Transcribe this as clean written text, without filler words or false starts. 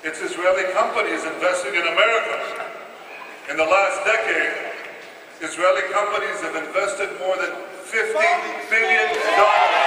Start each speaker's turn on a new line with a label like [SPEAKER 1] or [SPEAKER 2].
[SPEAKER 1] It's Israeli companies investing in America. In the last decade, Israeli companies have invested more than $50 billion